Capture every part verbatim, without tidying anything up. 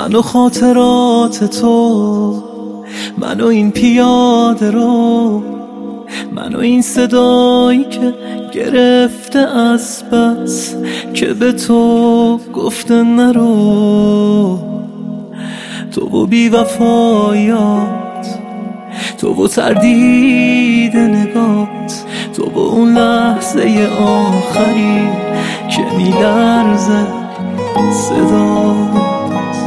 من و خاطرات تو، من و این پیاده رو، من و این صدایی که گرفته از بس که به تو گفته نرو. تو و بی وفایات، تو و تردید نگات، تو و اون لحظه آخری که میلرزه صدات.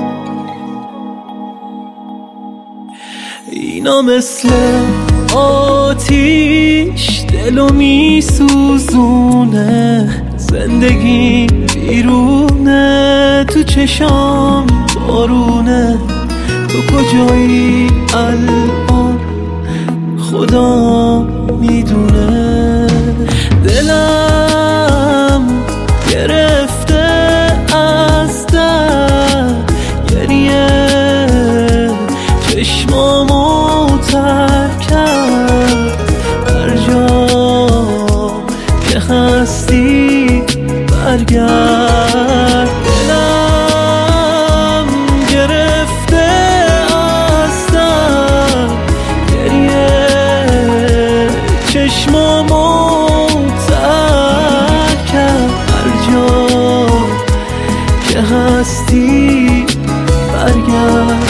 اینا مثل آتیش دلو میسوزونه، زندگی بیرونه، تو چشام بارونه. تو کجایی الان خدا میدونه. دلم گرفته از درد گریه، چشمامو ترک کرد. هر جا که هستی برگرد. دلم گرفته از درد گریه، چشمامو ترک کرد. هر جا که هستی برگرد.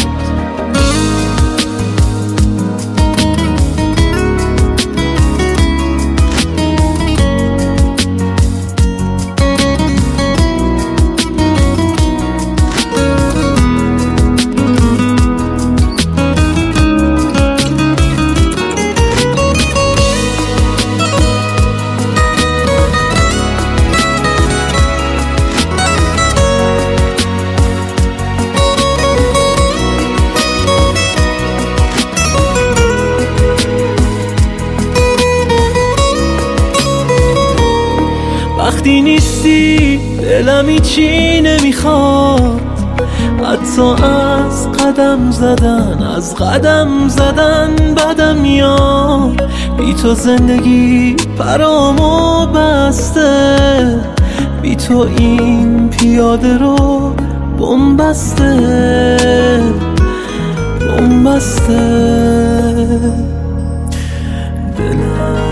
وقتی نیستی دلم هیچی نمیخواد، حتی از قدم زدن، از قدم زدن بدم میاد. بی تو زندگی برامو بسته، بی تو این پیاده رو بنبسته بنبسته. دلم